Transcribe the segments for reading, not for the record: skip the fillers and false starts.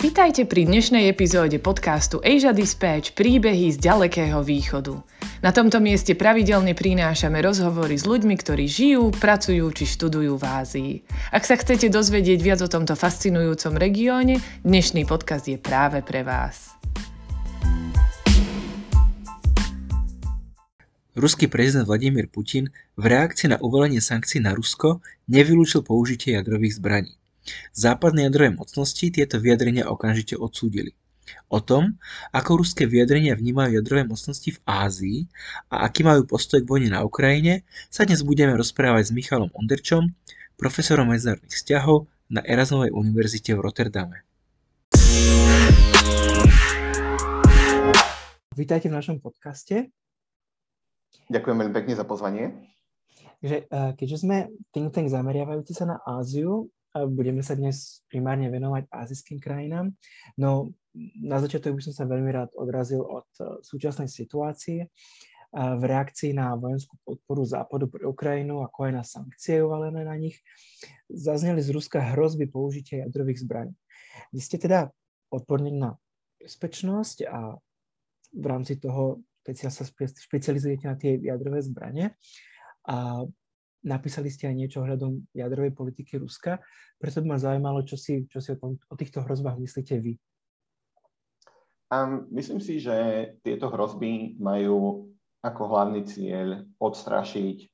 Vitajte pri dnešnej epizóde podcastu Asia Dispatch Príbehy z ďalekého východu. Na tomto mieste pravidelne prinášame rozhovory s ľuďmi, ktorí žijú, pracujú či študujú v Ázii. Ak sa chcete dozvedieť viac o tomto fascinujúcom regióne, dnešný podcast je práve pre vás. Ruský prezident Vladimír Putin v reakcii na uvalenie sankcií na Rusko nevylúčil použitie jadrových zbraní. Západné jadrové mocnosti tieto vyjadrenia okamžite odsúdili. O tom, ako ruské vyjadrenia vnímajú jadrové mocnosti v Ázii a aký majú postoj k vojne na Ukrajine, sa dnes budeme rozprávať s Michalom Onderčom, profesorom medzinárodných vzťahov na Erasmovej univerzite v Rotterdame. Vítajte v našom podcaste. Ďakujem veľmi pekne za pozvanie. Keďže sme think tank zameriavajúci sa na Áziu, budeme sa dnes primárne venovať ázijským krajinám. No na začiatok by som sa veľmi rád odrazil od súčasnej situácie v reakcii na vojenskú podporu Západu pre Ukrajinu, ako aj na sankcie uvalené na nich. Zazneli z Ruska hrozby použitia jadrových zbraní. Vy ste teda odborník na bezpečnosť a v rámci toho sa špecializujete na tie jadrové zbrane a napísali ste aj niečo ohľadom jadrovej politiky Ruska. Preto by ma zaujímalo, čo si o týchto hrozbách myslíte vy. Myslím si, že tieto hrozby majú ako hlavný cieľ odstrašiť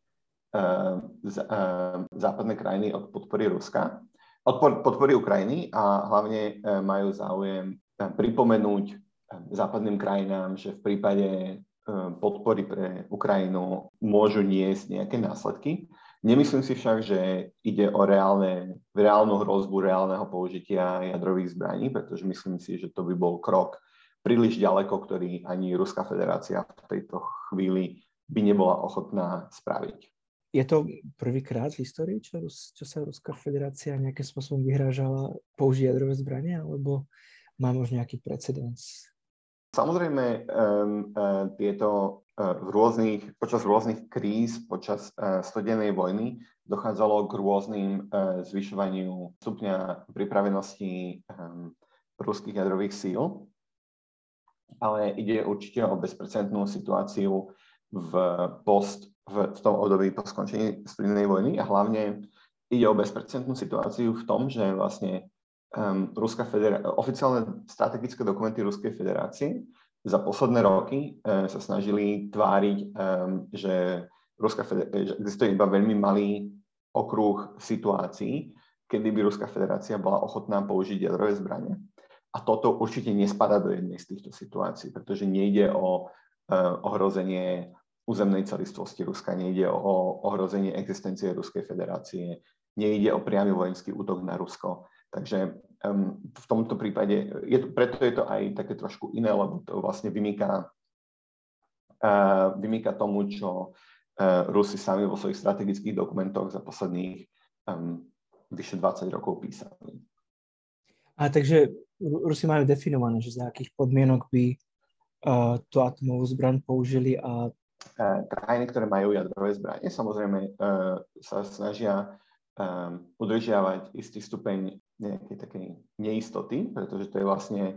západné krajiny od podpory Ruska, od podpory Ukrajiny a hlavne majú záujem pripomenúť západným krajinám, že v prípade podpory pre Ukrajinu môžu niesť nejaké následky. Nemyslím si však, že ide o reálnu hrozbu reálneho použitia jadrových zbraní, pretože myslím si, že to by bol krok príliš ďaleko, ktorý ani Ruská federácia v tejto chvíli by nebola ochotná spraviť. Je to prvýkrát v histórii, čo sa Ruská federácia nejakým spôsobom vyhrážala použiť jadrové zbranie, alebo má možno nejaký precedens? Samozrejme, počas rôznych kríz, počas studenej vojny dochádzalo k rôznym zvyšovaniu stupňa pripravenosti ruských jadrových síl, ale ide určite o bezprecedentnú situáciu v tom období po skončení studenej vojny a hlavne ide o bezprecedentnú situáciu v tom, že vlastne oficiálne strategické dokumenty Ruskej federácie za posledné roky sa snažili tváriť, že existuje iba veľmi malý okruh situácií, kedy by Ruská federácia bola ochotná použiť jadrové zbrane. A toto určite nespadá do jednej z týchto situácií, pretože nejde o ohrozenie územnej celistvosti Ruska, nejde o ohrozenie existencie Ruskej federácie, nejde o priamy vojenský útok na Rusko. Takže v tomto prípade, preto je to aj také trošku iné, lebo to vlastne vymýka tomu, čo Rusi sami vo svojich strategických dokumentoch za posledných vyše 20 rokov písali. A takže Rusi majú definované, že za akých podmienok by tú atomovú zbraň použili a krajiny, ktoré majú jadrové zbranie, samozrejme sa snažia udržiavať istý stupeň nejakej takej neistoty, pretože to je vlastne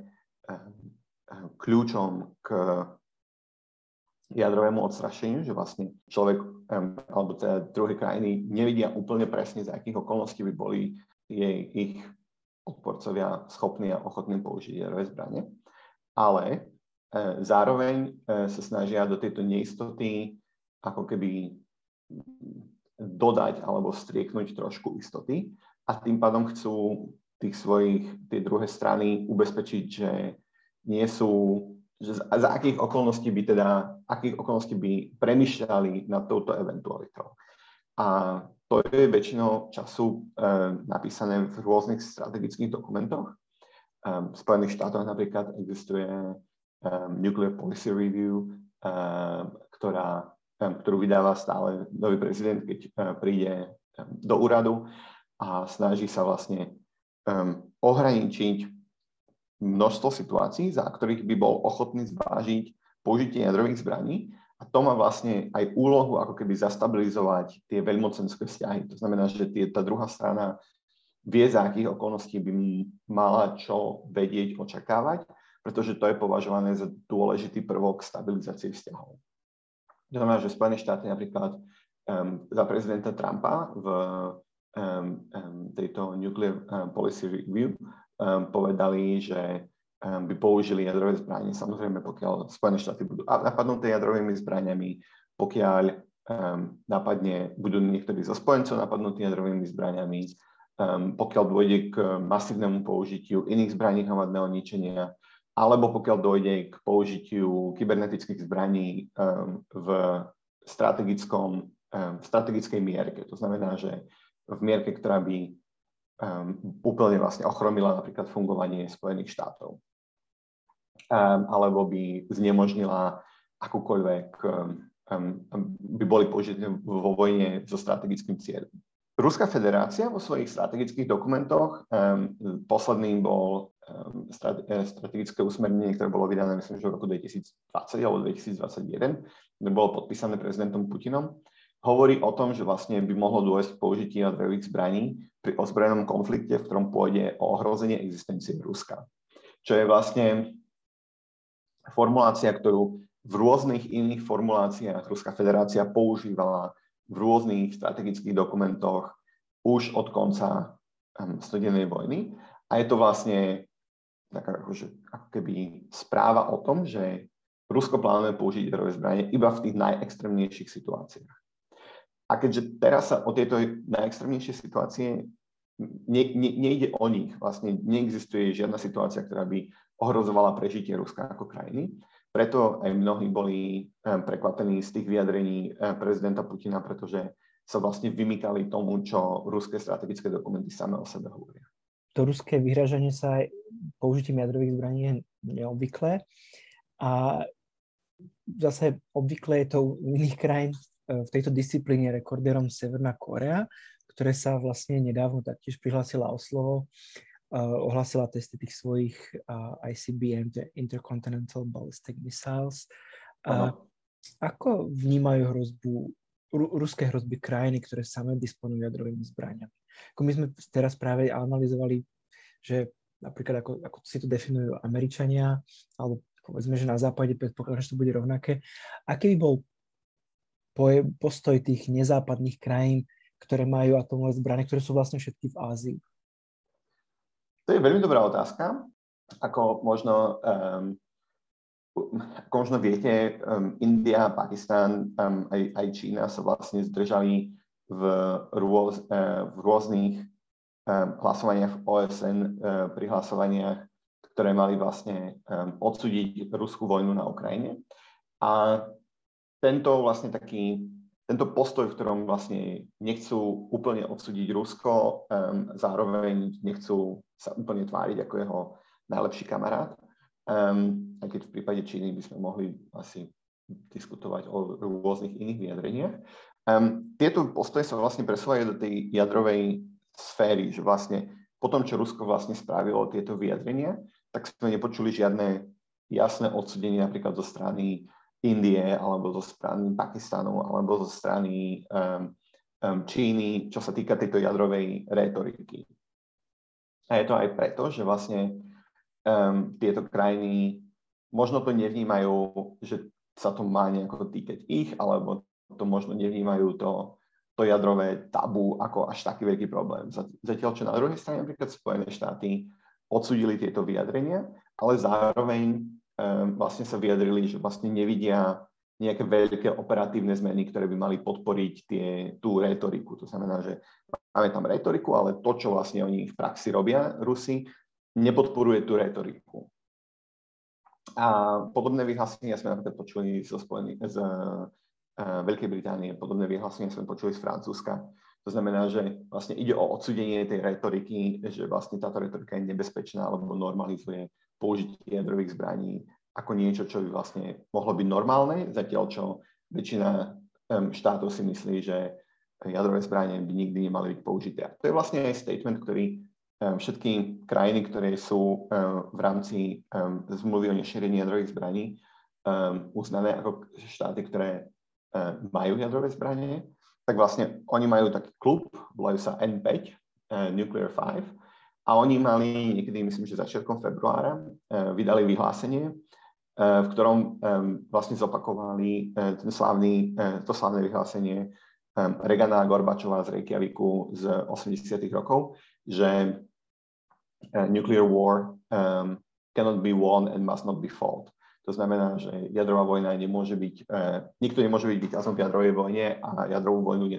kľúčom k jadrovému odstrašeniu, že vlastne človek alebo teda druhé krajiny nevidia úplne presne, za akých okolností by boli ich odporcovia schopní a ochotní použiť jadrové zbrane. Ale zároveň sa snažia do tejto neistoty ako keby dodať alebo strieknúť trošku istoty a tým pádom chcú tie druhé strany ubezpečiť, že nie sú, že za akých okolností by premýšľali nad touto eventualitou. A to je väčšinou času napísané v rôznych strategických dokumentoch. V Spojených štátoch napríklad existuje Nuclear Policy Review, ktorú vydáva stále nový prezident, keď príde do úradu a snaží sa vlastne ohraničiť množstvo situácií, za ktorých by bol ochotný zvážiť použitie jadrových zbraní. A to má vlastne aj úlohu ako keby zastabilizovať tie veľmocenské vzťahy. To znamená, že tá druhá strana vie, za akých okolností by mala čo vedieť, očakávať, pretože to je považované za dôležitý prvok stabilizácie vzťahov. To znamená, že Spojené štáty napríklad za prezidenta Trumpa v tejto Nuclear Policy Review povedali, že by použili jadrové zbranie. Samozrejme, pokiaľ Spojené štáty budú napadnuté jadrovými zbraniami, pokiaľ budú niektorí zo spojencov napadnutí jadrovými zbraniami, pokiaľ dôjde k masívnemu použitiu iných zbraní hromadného ničenia, alebo pokiaľ dôjde k použitiu kybernetických zbraní v strategickej mierke. To znamená, že v mierke, ktorá by úplne vlastne ochromila napríklad fungovanie Spojených štátov. Alebo by znemožnila akúkoľvek, by boli použité vo vojne so strategickým cieľom. Ruská federácia vo svojich strategických dokumentoch, posledným bol strategické usmernenie, ktoré bolo vydané, myslím, že v roku 2020 alebo 2021, ktoré bolo podpísané prezidentom Putinom, hovorí o tom, že vlastne by mohlo dôjsť k použitiu jadrových zbraní pri ozbrojenom konflikte, v ktorom pôjde o ohrozenie existencie Ruska. Čo je vlastne formulácia, ktorú v rôznych iných formuláciách Ruská federácia používala v rôznych strategických dokumentoch už od konca studenej vojny. A je to vlastne taká akože, ako keby správa o tom, že Rusko plánuje použiť jadrové zbranie iba v tých najextrémnejších situáciách. A keďže teraz sa o tieto najextrémnejšie situácie nejde o nich, vlastne neexistuje žiadna situácia, ktorá by ohrozovala prežitie Ruska ako krajiny, preto aj mnohí boli prekvapení z tých vyjadrení prezidenta Putina, pretože sa vlastne vymykali tomu, čo ruské strategické dokumenty same o sebe hovoria. To ruské vyhrážanie sa aj použitím jadrových zbraní je neobvyklé a zase obvykle je to u iných krajín v tejto disciplíne rekordérom Severná Kórea, ktoré sa vlastne nedávno taktiež prihlásila o slovo, ohlásila testy tých svojich ICBM, Intercontinental Ballistic Missiles. Ako vnímajú ruské hrozby krajiny, ktoré same disponujú jadrovými zbraniami? My sme teraz práve analyzovali, že napríklad ako si to definujú Američania, alebo povedzme, že na západe predpokladám, že to bude rovnaké. Aký by bol postoj tých nezápadných krajín, ktoré majú atomové zbrane, ktoré sú vlastne všetky v Ázii? To je veľmi dobrá otázka. Ako možno viete, India, Pakistan, aj Čína sa vlastne zdržali v rôznych hlasovaniach v OSN, pri hlasovaniach, ktoré mali vlastne odsúdiť ruskú vojnu na Ukrajine. A tento postoj, v ktorom vlastne nechcú úplne odsúdiť Rusko, zároveň nechcú sa úplne tváriť ako jeho najlepší kamarát. Aj keď v prípade Číny by sme mohli asi diskutovať o rôznych iných vyjadreniach. Tieto postoje sa vlastne presúvajú do tej jadrovej sféry, že vlastne po tom, čo Rusko vlastne spravilo tieto vyjadrenia, tak sme nepočuli žiadne jasné odsúdenie napríklad zo strany Indie, alebo zo strany Pakistanu, alebo zo strany Číny, čo sa týka tejto jadrovej rétoriky. A je to aj preto, že vlastne tieto krajiny možno to nevnímajú, že sa to má nejako týkať ich, alebo to možno nevnímajú to jadrové tabu ako až taký veľký problém. Zatiaľ, čo na druhej strane napríklad Spojené štáty odsúdili tieto vyjadrenia, ale zároveň vlastne sa vyjadrili, že vlastne nevidia nejaké veľké operatívne zmeny, ktoré by mali podporiť tú rétoriku. To znamená, že máme tam rétoriku, ale to, čo vlastne oni v praxi robia, Rusi, nepodporuje tú rétoriku. A podobné vyhlásenia sme napríklad počuli z Veľkej Británie, podobné vyhlásenia sme počuli z Francúzska. To znamená, že vlastne ide o odsúdenie tej rétoriky, že vlastne táto rétorika je nebezpečná alebo normalizuje použitie jadrových zbraní ako niečo, čo by vlastne mohlo byť normálne, zatiaľ čo väčšina štátov si myslí, že jadrové zbranie by nikdy nemali byť použité. A to je vlastne aj statement, ktorý všetky krajiny, ktoré sú v rámci zmluvy o nešírení jadrových zbraní uznané ako štáty, ktoré majú jadrové zbranie, tak vlastne oni majú taký klub, volajú sa N5, Nuclear 5. A oni mali niekedy, myslím, že začiatkom februára, vydali vyhlásenie, v ktorom vlastne zopakovali to slávne vyhlásenie Regana a Gorbačova z Reykjaviku z 80. rokov, že nuclear war cannot be won and must not be fought. To znamená, že jadrová vojna nemôže byť, nikto nemôže byť víťazom v jadrovej vojne a jadrovú vojnu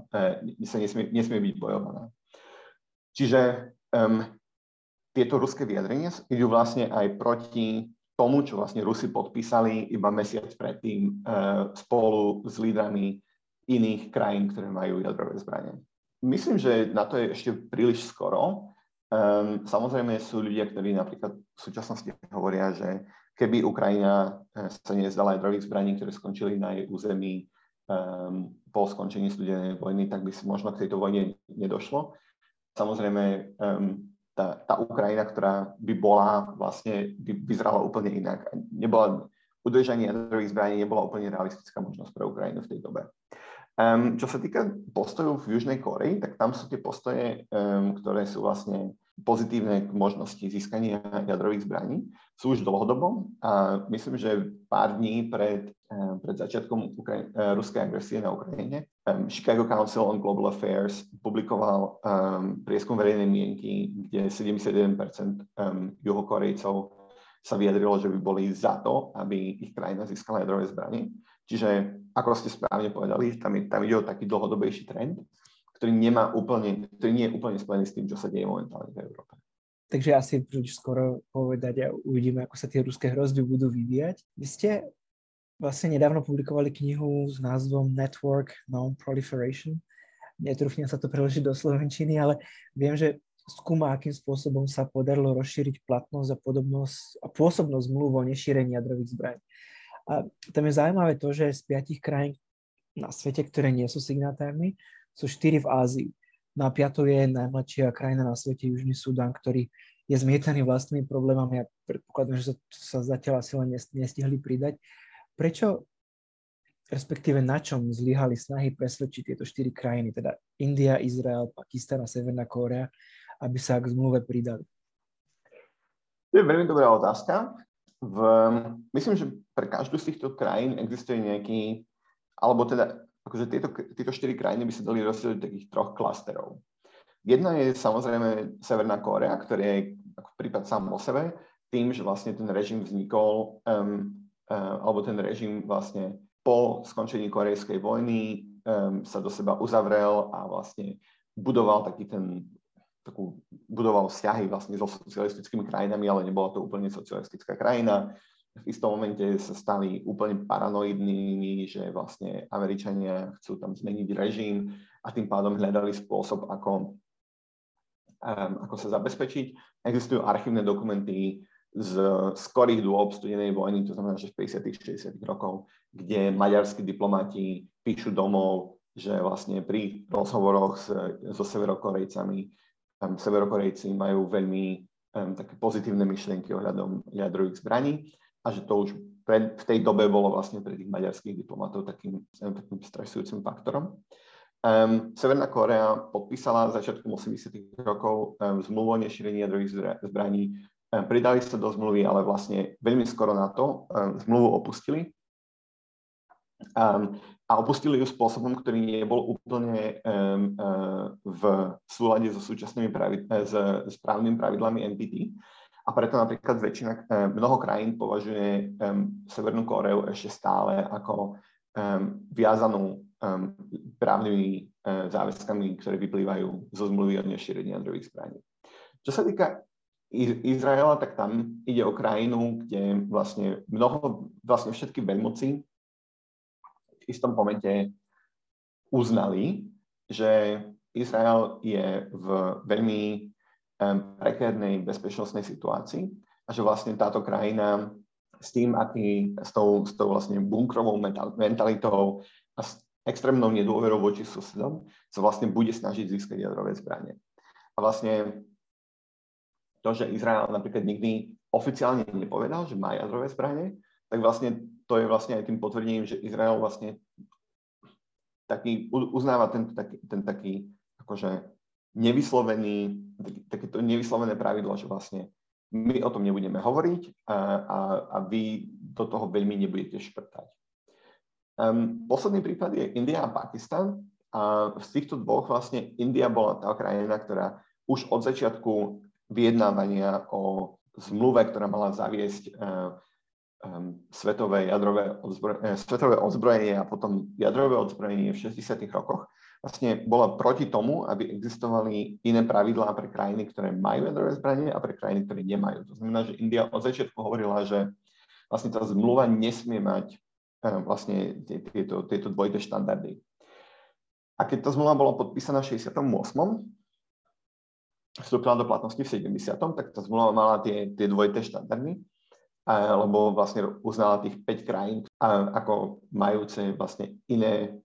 nesmie byť bojovaná. Čiže tieto ruské vyjadrenia idú vlastne aj proti tomu, čo vlastne Rusi podpísali iba mesiac predtým spolu s lídrami iných krajín, ktoré majú jadrové zbrane. Myslím, že na to je ešte príliš skoro. Samozrejme sú ľudia, ktorí napríklad v súčasnosti hovoria, že keby Ukrajina sa nezdala jadrových zbraní, ktoré skončili na jej území po skončení studenej vojny, tak by si možno k tejto vojne nedošlo. Samozrejme, tá Ukrajina, ktorá by bola, vlastne by vyzerala úplne inak. Udržanie jadrových zbraní nebola úplne realistická možnosť pre Ukrajinu v tej dobe. Čo sa týka postojov v Južnej Kórei, tak tam sú tie postoje, ktoré sú vlastne pozitívne k možnosti získania jadrových zbraní. Sú už dlhodobo a myslím, že pár dní pred začiatkom ruskej agresie na Ukrajine Chicago Council on Global Affairs publikoval prieskum verejnej mienky, kde 71% Juhokorejcov sa vyjadrilo, že by boli za to, aby ich krajina získala jadrové zbranie. Čiže, ako ste správne povedali, tam ide o taký dlhodobejší trend, ktorý nie je úplne spojený s tým, čo sa deje momentálne v Európe. Takže asi príliš skoro povedať a uvidíme, ako sa tie ruské hrozby budú vyvíjať. Vy ste vlastne nedávno publikovali knihu s názvom Network Non-Proliferation. Netrúfnem sa to preložiť do slovenčiny, ale viem, že skúma, akým spôsobom sa podarilo rozšíriť platnosť a pôsobnosť zmluv o nešírení jadrových zbraní. A tam je zaujímavé to, že z 5 krajín na svete, ktoré nie sú signatármi, sú 4 v Ázii. No a 5 je najmladšia krajina na svete, Južný Sudán, ktorý je zmietaný vlastnými problémami a predpokladám, že sa zatiaľ asi len nestihli pridať. Prečo, respektíve na čom zlyhali snahy presvedčiť tieto 4 krajiny, teda India, Izrael, Pakistan a Severná Kórea, aby sa k zmluve pridali? To je veľmi dobrá otázka. Myslím, že pre každú z týchto krajín existuje nejaký, alebo teda akože tieto 4 krajiny by sa dali rozdeliť do takých 3 klasterov. Jedna je samozrejme Severná Kórea, ktorý je ako prípad sám o sebe, tým, že vlastne ten režim vznikol, alebo ten režim vlastne po skončení Korejskej vojny sa do seba uzavrel a vlastne budoval budoval vzťahy vlastne so socialistickými krajinami, ale nebola to úplne socialistická krajina. V istom momente sa stali úplne paranoidnými, že vlastne Američania chcú tam zmeniť režim a tým pádom hľadali spôsob, ako sa zabezpečiť. Existujú archívne dokumenty z skorých dôb studenej vojny, to znamená, že z 50. 60. rokov, kde maďarskí diplomati píšu domov, že vlastne pri rozhovoroch so Severokorejcami Severokorejci majú veľmi také pozitívne myšlienky ohľadom jadrových zbraní a že to už v tej dobe bolo vlastne pre tých maďarských diplomatov takým stresujúcim faktorom. Severná Kórea podpísala začiatkom 80. rokov zmluvu o nešírení jadrových zbraní. Pridali sa do zmluvy, ale vlastne veľmi skoro na to zmluvu opustili. A opustili ju spôsobom, ktorý nebol úplne v súlade so súčasnými správnymi pravidlami NPT. A preto napríklad mnoho krajín považuje Severnú Kóreu ešte stále ako viazanú právnymi záväzkami, ktoré vyplývajú zo zmluvy o nešírení jadrových zbraní. Čo sa týka Izraela, tak tam ide o krajinu, kde vlastne všetky veľmoci v istom momente uznali, že Izrael je v veľmi prekérnej bezpečnostnej situácii a že vlastne táto krajina s tou vlastne bunkrovou mentalitou a s extrémnou nedôverou voči susedom sa vlastne bude snažiť získať jadrové zbranie. A vlastne to, že Izrael napríklad nikdy oficiálne nepovedal, že má jadrové zbranie, tak vlastne to je vlastne aj tým potvrdením, že Izrael vlastne uznáva ten taký akože takéto nevyslovené pravidlo, že vlastne my o tom nebudeme hovoriť a vy do toho veľmi nebudete šprtať. Posledný prípad je India a Pakistan. A z týchto dvoch vlastne India bola tá krajina, ktorá už od začiatku vyjednávania o zmluve, ktorá mala zaviesť svetové odzbrojenie a potom jadrové odzbrojenie v 60. rokoch, vlastne bola proti tomu, aby existovali iné pravidlá pre krajiny, ktoré majú jadrové zbranie a pre krajiny, ktoré nemajú. To znamená, že India od začiatku hovorila, že vlastne tá zmluva nesmie mať vlastne tieto dvojité štandardy. A keď tá zmluva bola podpísaná v 68., vstúpila do platnosti v 70., tak tá zmluva mala tie dvojité štandardy, lebo vlastne uznala tých 5 krajín ako majúce vlastne iné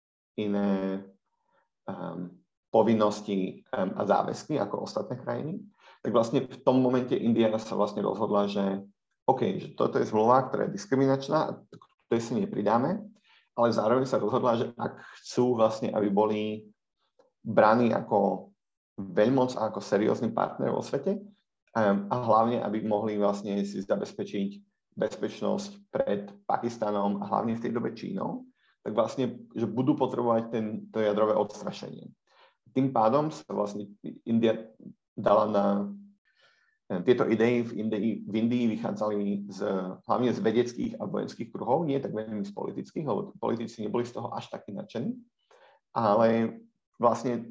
povinnosti a záväzky ako ostatné krajiny. Tak vlastne v tom momente India sa vlastne rozhodla, že OK, že toto je zmluva, ktorá je diskriminačná, a to si nepridáme, ale zároveň sa rozhodla, že ak chcú vlastne, aby boli braní ako veľmoc a ako seriózny partner vo svete, a hlavne, aby mohli vlastne si zabezpečiť bezpečnosť pred Pakistanom a hlavne v tej dobe Čínou, tak vlastne, že budú potrebovať to jadrové odstrašenie. Tým pádom sa vlastne India dala na tieto idei v Indii vychádzali hlavne z vedeckých a vojenských kruhov, nie tak veľmi z politických, lebo politici neboli z toho až takí nadšení, ale vlastne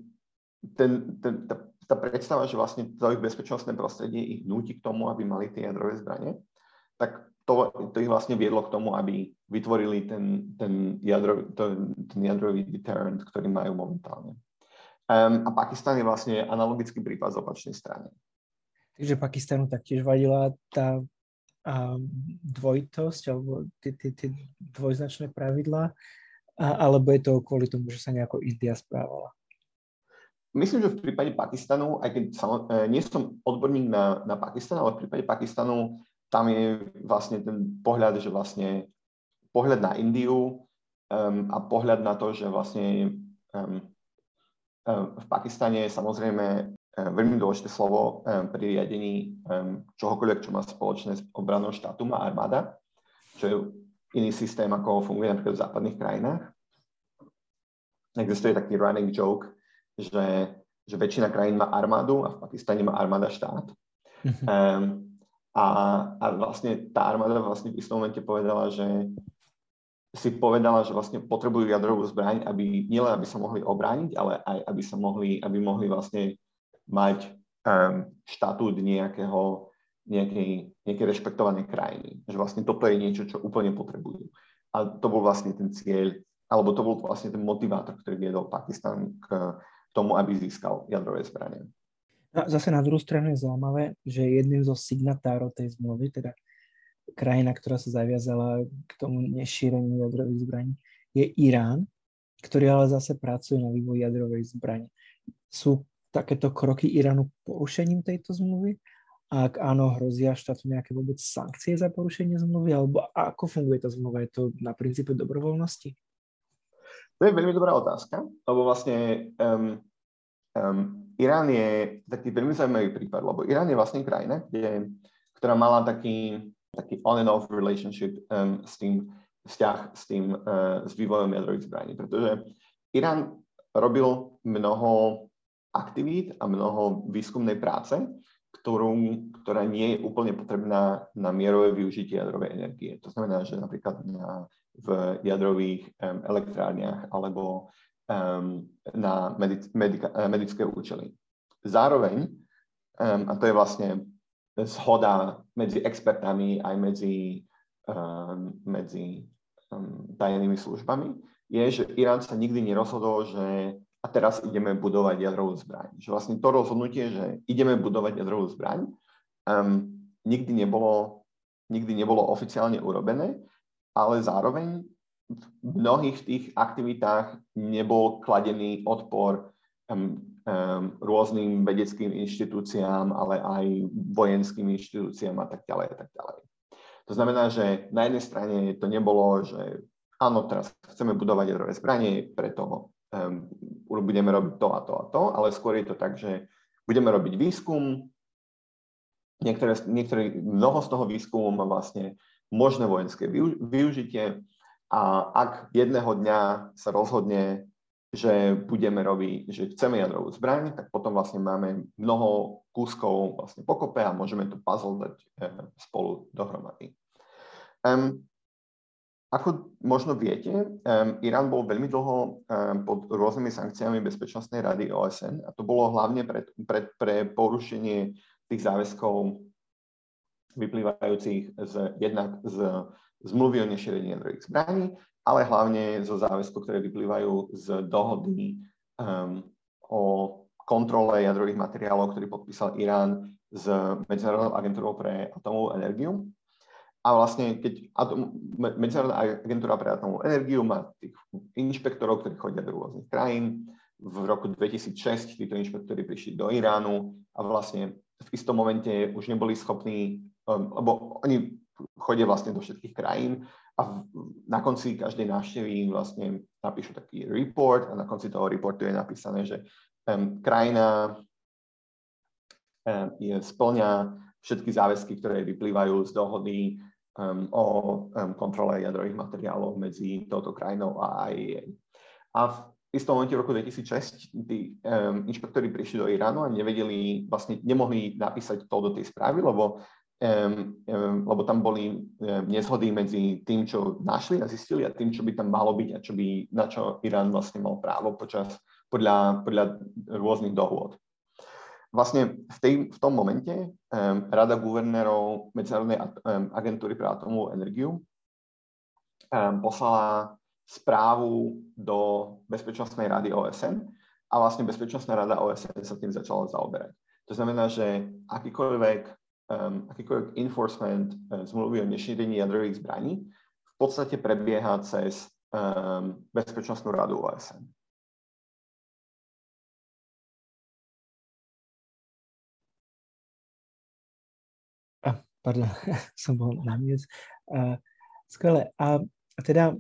tá predstava, že vlastne to ich bezpečnostné prostredie ich núti k tomu, aby mali tie jadrové zbrane, tak to ich vlastne viedlo k tomu, aby vytvorili ten jadrový deterrent, ktorý majú momentálne. A Pakistan je vlastne analogický prípad z opačnej strany. Takže Pakistanu taktiež vadila tá dvojitosť alebo tie dvojznačné pravidlá, alebo je to kvôli tomu, že sa nejako India správala? Myslím, že v prípade Pakistanu, aj keď nie som odborník na Pakistan, ale v prípade Pakistanu tam je vlastne ten pohľad, že vlastne pohľad na Indiu a pohľad na to, že vlastne v Pakistane je samozrejme veľmi dôležité slovo pri riadení čohokoľvek, čo má spoločné s obranou štátu, má armáda, čo je iný systém, ako funguje napríklad v západných krajinách. Existuje taký running joke, že väčšina krajín má armádu a v Pakistane má armáda štát. A vlastne tá armáda vlastne v istom momente povedala, že vlastne potrebujú jadrovú zbraň, nielen aby sa mohli obrániť, ale aj aby mohli vlastne mať štatút nejakej rešpektovanej krajiny. Že vlastne toto je niečo, čo úplne potrebujú. A to bol vlastne ten cieľ, alebo to bol vlastne ten motivátor, ktorý viedol Pakistan k tomu, aby získal jadrové zbranie. No, zase na druhú stranu je zaujímavé, že jedným zo signatárov tej zmluvy, teda krajina, ktorá sa zaviazala k tomu nešíreniu jadrových zbraní, je Irán, ktorý ale zase pracuje na vývoji jadrovej zbrane. Sú takéto kroky Iránu porušením tejto zmluvy? A ak áno, hrozia štátu nejaké vôbec sankcie za porušenie zmluvy? Alebo ako funguje tá zmluva? Je to na princípe dobrovoľnosti? To je veľmi dobrá otázka, lebo vlastne Irán je taký veľmi zaujímavý prípad, lebo Irán je vlastne krajina, ktorá mala taký on and off relationship s vývojom jadrových zbraní, pretože Irán robil mnoho aktivít a mnoho výskumnej práce, ktorá nie je úplne potrebná na mierové využitie jadrovej energie. To znamená, že napríklad v jadrových elektrárniach alebo na medické účely. Zároveň, a to je vlastne zhoda medzi expertami aj medzi tajnými službami, je, že Irán sa nikdy nerozhodol, že a teraz ideme budovať jadrovú zbraň. Že vlastne to rozhodnutie, že ideme budovať jadrovú zbraň, nikdy nebolo oficiálne urobené, ale zároveň v mnohých tých aktivitách nebol kladený odpor rôznym vedeckým inštitúciám, ale aj vojenským inštitúciám a tak ďalej a tak ďalej. To znamená, že na jednej strane to nebolo, že áno, teraz chceme budovať jadrové zbranie, preto budeme robiť to a to a to, ale skôr je to tak, že budeme robiť výskum, mnoho z toho výskumu má vlastne možné vojenské využitie a ak jedného dňa sa rozhodne, že že chceme jadrovú zbraň, tak potom vlastne máme mnoho kúskov vlastne pokope a môžeme to puzzle dať spolu dohromady. Ako možno viete, Irán bol veľmi dlho pod rôznymi sankciami Bezpečnostnej rady OSN a to bolo hlavne pre porušenie tých záväzkov vyplývajúcich jednak z zmluvy o nešírení jadrových zbraní, ale hlavne zo záväzkov, ktoré vyplývajú z dohody o kontrole jadrových materiálov, ktorý podpísal Irán s Medzinárodnou agentúrou pre atomovú energiu. A vlastne, keď Medzinárodná agentúra pre atomovú energiu má tých inšpektorov, ktorí chodia do rôznych krajín, v roku 2006 títo inšpektori prišli do Iránu a vlastne v istom momente už neboli schopní, lebo oni chodia vlastne do všetkých krajín a na konci každej návštevy vlastne napíšu taký report a na konci toho reportu je napísané, že krajina spĺňa všetky záväzky, ktoré vyplývajú z dohody o kontrole jadrových materiálov medzi touto krajinou a IAEA. A v istom momente v roku 2006 tí inšpektori prišli do Iránu a nemohli napísať to do tej správy, lebo tam boli nezhody medzi tým, čo našli a zistili a tým, čo by tam malo byť a na čo Irán vlastne mal právo podľa rôznych dohôd. Vlastne v tom momente Rada guvernérov Medzinárodnej agentúry pre atomovú energiu poslala správu do Bezpečnostnej rady OSN a vlastne Bezpečnostná rada OSN sa tým začala zaoberať. To znamená, že akýkoľvek enforcement zmluvy o nešírení jadrových zbraní v podstate prebieha cez Bezpečnostnú radu OSN. Pardon, som bol na mute. Skvelé. A teda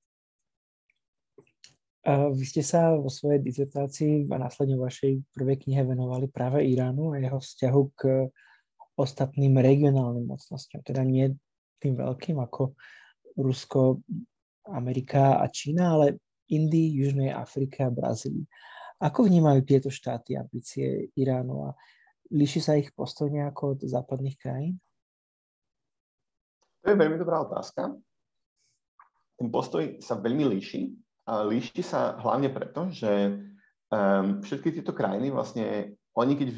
vy ste sa vo svojej dizertácii a následne v vašej prvej knihe venovali práve Iránu a jeho vzťahu k ostatným regionálnym mocnostiam. Teda nie tým veľkým ako Rusko, Amerika a Čína, ale Indii, Južnej Afrike a Brazílii. Ako vnímajú tieto štáty ambície Iránu a líši sa ich postoj nejako od západných krajín? To je veľmi dobrá otázka. Ten postoj sa veľmi líši. A líši sa hlavne preto, že všetky tieto krajiny vlastne, oni keď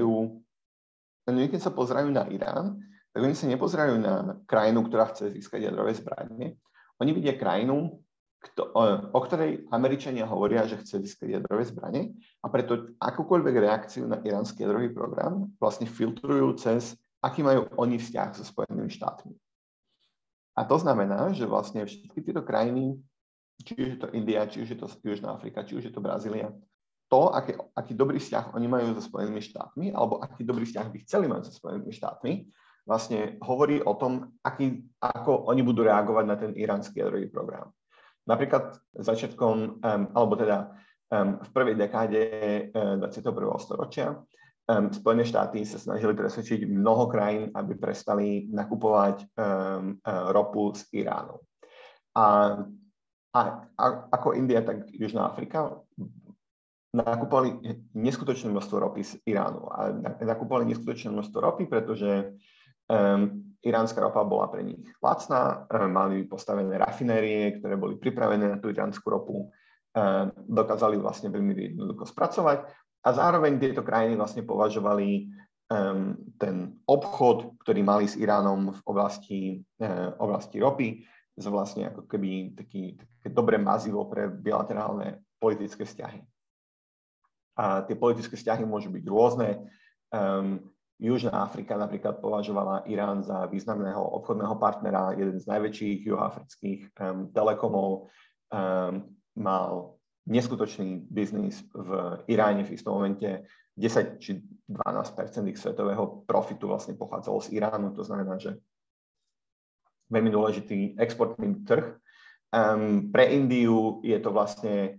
sa pozerajú na Irán, tak oni sa nepozerajú na krajinu, ktorá chce získať jadrové zbranie. Oni vidia krajinu, o ktorej Američania hovoria, že chce získať jadrové zbranie a preto akúkoľvek reakciu na iránsky jadrový program vlastne filtrujú cez, aký majú oni vzťah so Spojenými štátmi. A to znamená, že vlastne všetky tieto krajiny, či už je to India, či už je to Južná Afrika, či už je to Brazília, to, aký dobrý vzťah oni majú so Spojenými štátmi, alebo aký dobrý vzťah by chceli mať so Spojenými štátmi, vlastne hovorí o tom, ako oni budú reagovať na ten iránsky jadrový program. Napríklad začiatkom, alebo teda v prvej dekáde 21. storočia Spojené štáty sa snažili presvedčiť mnoho krajín, aby prestali nakupovať ropu z Iránu. A ako India, tak Južná Afrika nakupovali neskutočné množstvo ropy z Iránu. A nakupovali neskutočné množstvo ropy, pretože iránska ropa bola pre nich lacná, mali postavené rafinérie, ktoré boli pripravené na tú iránsku ropu, dokázali vlastne veľmi jednoducho spracovať a zároveň tieto krajiny vlastne považovali ten obchod, ktorý mali s Iránom v oblasti ropy, za vlastne ako keby také dobré mazivo pre bilaterálne politické vzťahy. A tie politické vzťahy môžu byť rôzne. Južná Afrika napríklad považovala Irán za významného obchodného partnera, jeden z najväčších juhoafrických telekomov, mal neskutočný biznis v Iráne v istom momente. 10 či 12% ich svetového profitu vlastne pochádzalo z Iránu, to znamená, že veľmi dôležitý exportný trh. Pre Indiu je to vlastne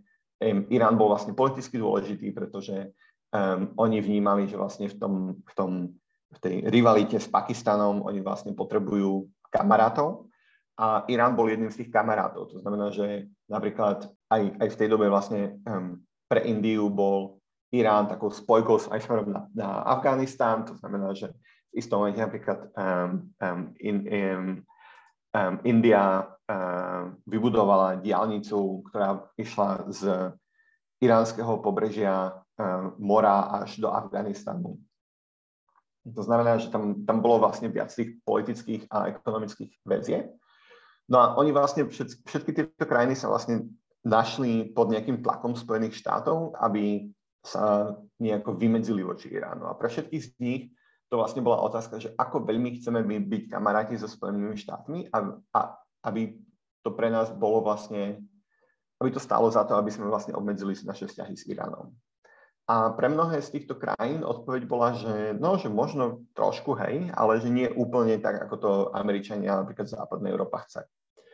Irán bol vlastne politicky dôležitý, pretože oni vnímali, že vlastne v tej rivalite s Pakistanom oni vlastne potrebujú kamarátov a Irán bol jedným z tých kamarátov. To znamená, že napríklad aj v tej dobe vlastne pre Indiu bol Irán takou spojkou aj smerom na Afganistán. To znamená, že v istom momente napríklad India vybudovala diaľnicu, ktorá išla z iránskeho pobrežia mora až do Afganistanu. To znamená, že tam bolo vlastne viac tých politických a ekonomických väzieb. No a oni vlastne, všetky tieto krajiny sa vlastne našli pod nejakým tlakom Spojených štátov, aby sa nejako vymedzili voči Iránu. A pre všetkých z nich to vlastne bola otázka, že ako veľmi chceme byť kamaráti so Spojenými štátmi a aby to pre nás bolo vlastne, aby to stálo za to, aby sme vlastne obmedzili naše vzťahy s Iránom. A pre mnohé z týchto krajín odpoveď bola, že možno trošku, hej, ale že nie úplne tak, ako to Američania napríklad západná Európa chce.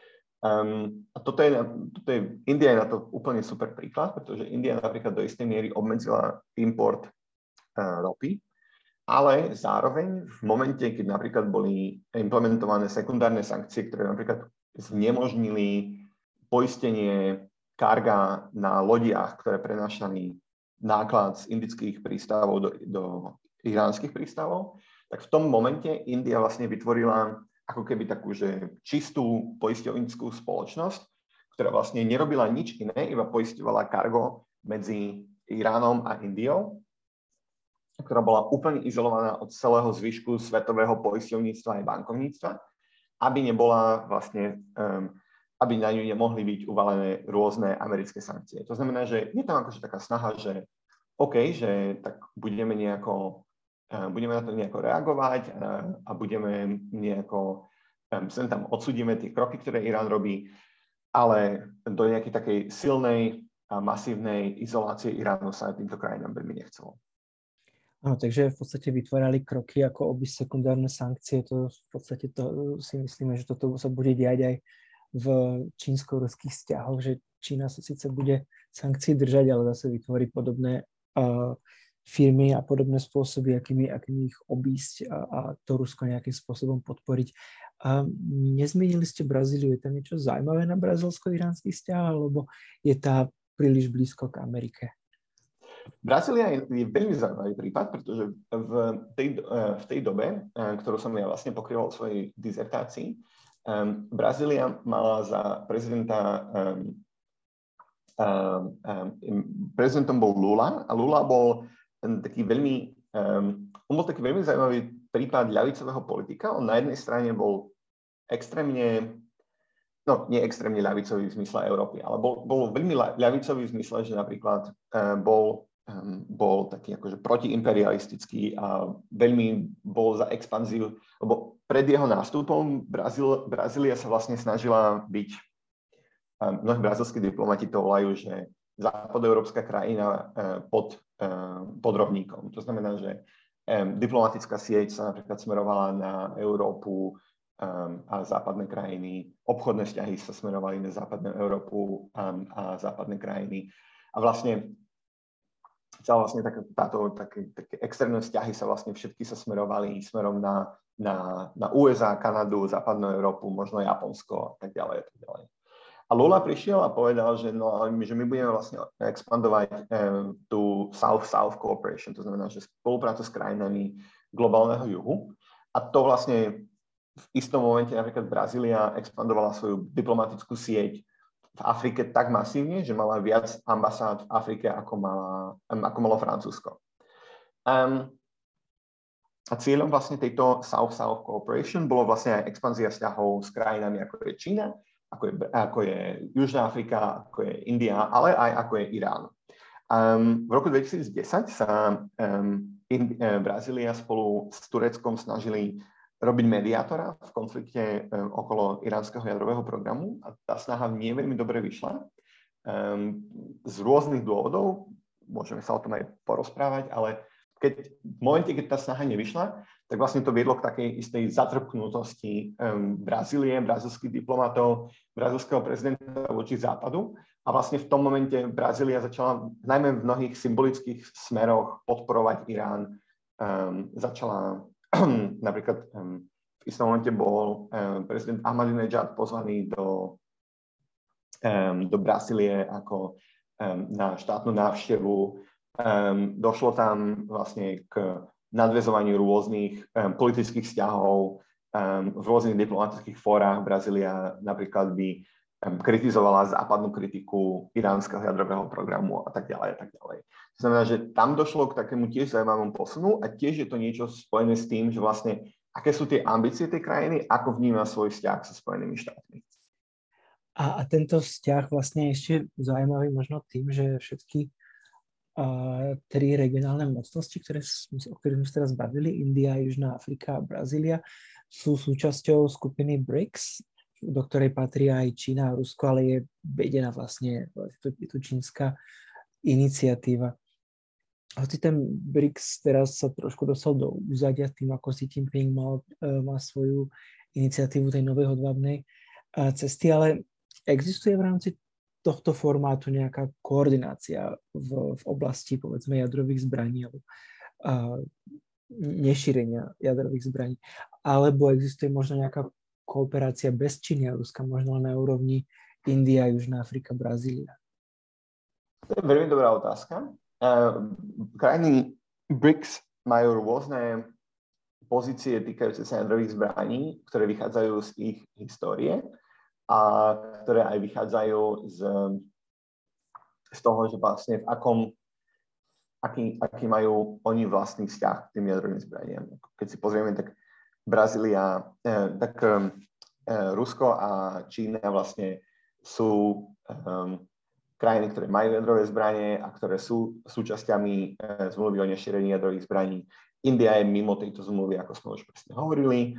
A India je na to úplne super príklad, pretože India napríklad do istej miery obmedzila import ropy, ale zároveň v momente, keď napríklad boli implementované sekundárne sankcie, ktoré napríklad znemožnili poistenie karga na lodiach, ktoré prenášali náklad z indických prístavov do iránskych prístavov, tak v tom momente India vlastne vytvorila ako keby takú, že čistú poisťovnícku spoločnosť, ktorá vlastne nerobila nič iné, iba poisťovala kargo medzi Iránom a Indiou, ktorá bola úplne izolovaná od celého zvyšku svetového poisťovníctva a bankovníctva, aby nebola vlastne, aby na ňu nemohli byť uvalené rôzne americké sankcie. To znamená, že je tam akože taká snaha, že OK, že tak budeme na to nejako reagovať a budeme nejako, sem tam odsúdime tie kroky, ktoré Irán robí, ale do nejakej takej silnej a masívnej izolácie Iránu sa týmto krajinám veľmi nechcelo. Áno, takže v podstate vytvárali kroky ako obísť sekundárne sankcie. To v podstate to si myslíme, že toto sa bude diať aj v čínsko-ruských vzťahoch, že Čína sa síce bude sankcií držať, ale zase vytvorí podobné firmy a podobné spôsoby, akými ich obísť a to Rusko nejakým spôsobom podporiť. Nezmienili ste Brazíliu, je tam niečo zaujímavé na brazílsko-iránskych vzťahoch, alebo je tá príliš blízko k Amerike? Brazília je veľmi zaujímavý prípad, pretože v tej dobe, ktorú som ja vlastne pokrýval v svojej dizertácii, Brazília mala za prezidenta prezidentom bol Lula a Lula bol taký veľmi zaujímavý prípad ľavicového politika. On na jednej strane bol extrémne, nie extrémne ľavicový v zmysle Európy, ale bol veľmi ľavicový v zmysle, že napríklad bol taký akože protiimperialistický a veľmi bol za expanziu, lebo pred jeho nástupom Brazília sa vlastne snažila byť, mnohí brazílski diplomati to volajú, že západoeurópska krajina pod rovníkom. To znamená, že diplomatická sieť sa napríklad smerovala na Európu a západné krajiny, obchodné vzťahy sa smerovali na západnú Európu a západné krajiny. A vlastne také externé vzťahy sa vlastne všetky sa smerovali smerom na USA, Kanadu, západnú Európu, možno Japonsko a tak ďalej. A Lula prišiel a povedal, že my budeme vlastne expandovať tú South-South Cooperation, to znamená, že spoluprácu s krajinami globálneho juhu. A to vlastne v istom momente napríklad Brazília expandovala svoju diplomatickú sieť v Afrike tak masívne, že mala viac ambasád v Afrike, ako malo Francúzsko. A cieľom vlastne tejto South-South Cooperation bolo vlastne aj expanzia vzťahov s krajinami ako je Čína, ako je Južná Afrika, ako je India, ale aj ako je Irán. V roku 2010 sa Brazília spolu s Tureckom snažili robiť mediátora v konflikte okolo iránskeho jadrového programu a tá snaha nie veľmi dobre vyšla. Z rôznych dôvodov, môžeme sa o tom aj porozprávať, ale v momente, keď tá snaha nevyšla, tak vlastne to viedlo k takej istej zatrpknutosti Brazílie, brazílskych diplomatov, brazílskeho prezidenta voči západu a A vlastne v tom momente Brazília začala najmä v mnohých symbolických smeroch podporovať Irán. Začala napríklad v istom momente bol prezident Ahmadinejad pozvaný do Brazílie ako na štátnu návštevu. Došlo tam vlastne k nadväzovaniu rôznych politických vzťahov v rôznych diplomatických fórach. Brazília napríklad by kritizovala západnú kritiku iránskeho jadrového programu a tak ďalej a tak ďalej. To znamená, že tam došlo k takému tiež zaujímavému posunu a tiež je to niečo spojené s tým, že vlastne aké sú tie ambície tej krajiny, ako vníma svoj vzťah so Spojenými štátmi. A tento vzťah vlastne je ešte zaujímavý možno tým, že všetky tri regionálne mocnosti, o ktorých sme sa teraz bavili, India, Južná Afrika a Brazília, sú súčasťou skupiny BRICS, do ktorej patrí aj Čína a Rusko, ale je vedená vlastne, je to čínska iniciatíva. Hoci ten BRICS teraz sa trošku dostal do úzadia tým, ako Xi Jinping má svoju iniciatívu tej novej hodvábnej cesty, ale existuje v rámci tohto formátu nejaká koordinácia v oblasti, povedzme, jadrových zbraní alebo nešírenia jadrových zbraní, alebo existuje možno nejaká kooperácia bez Číny a Ruska, možno na úrovni India, Južná Afrika, Brazília? To je veľmi dobrá otázka. Krajiny BRICS majú rôzne pozície týkajúce sa jadrových zbraní, ktoré vychádzajú z ich histórie a ktoré aj vychádzajú z toho, že vlastne aký majú oni vlastný vzťah k tým jadrovým zbraniam. Keď si pozrieme, tak Brazília, Rusko a Čína vlastne sú krajiny, ktoré majú jadrové zbranie a ktoré sú súčasťami zmluvy o nešírení jadrových zbraní. India je mimo tejto zmluvy, ako sme už presne hovorili.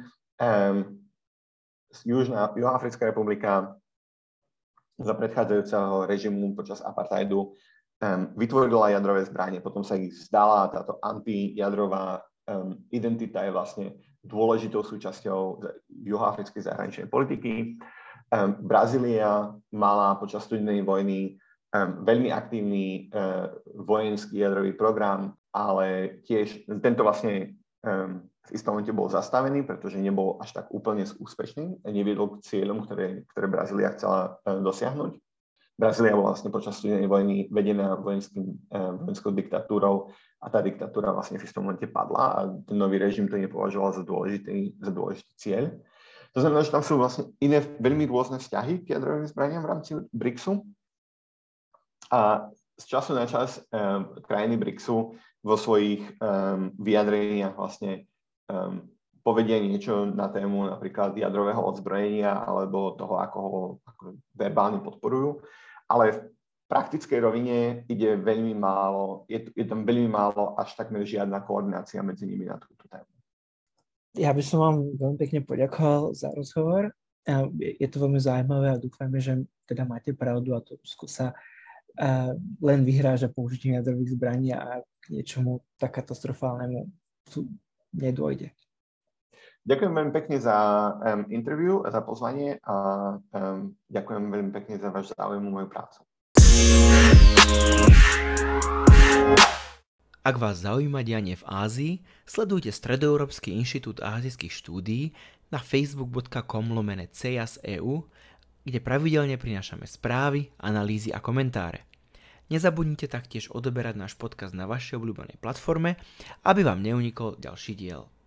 Juhoafrická republika za predchádzajúceho režimu počas apartheidu vytvorila jadrové zbranie, potom sa ich vzdala. Táto antijadrová identita je vlastne dôležitou súčasťou juhoafrickej zahraničnej politiky. Brazília mala počas studenej vojny veľmi aktívny vojenský jadrový program, ale tiež tento vlastne v istom momente bol zastavený, pretože nebol až tak úplne úspešný, neviedol k cieľom, ktoré Brazília chcela dosiahnuť. Brazília bola vlastne počas studenej vojny vedená vojenskou diktatúrou a tá diktatúra vlastne v istom momente padla a ten nový režim to nepovažoval za dôležitý cieľ. To znamená, že tam sú vlastne iné veľmi rôzne vzťahy k jadrovým zbraniam v rámci BRICSu. A z času na čas krajiny BRICSu vo svojich vyjadreniach vlastne povedia niečo na tému napríklad jadrového odzbrojenia alebo toho, ako ho verbálne podporujú. Ale v praktickej rovine ide veľmi málo, je tam veľmi málo, až takmer žiadna koordinácia medzi nimi na túto tému. Ja by som vám veľmi pekne poďakoval za rozhovor. Je to veľmi zaujímavé a dúfajme, že teda máte pravdu a to Rusko sa len vyhráža použitím jadrových zbraní a k niečomu tak katastrofálnemu nedôjde. Ďakujem veľmi pekne za interview a za pozvanie a ďakujem veľmi pekne za váš záujem o moju prácu. Ak vás zaujíma dianie v Ázii, sledujte Stredoeurópsky inštitút ázijských štúdií na facebook.com/CEAS.EU, kde pravidelne prinášame správy, analýzy a komentáre. Nezabudnite taktiež odoberať náš podcast na vašej obľúbenej platforme, aby vám neunikol ďalší diel.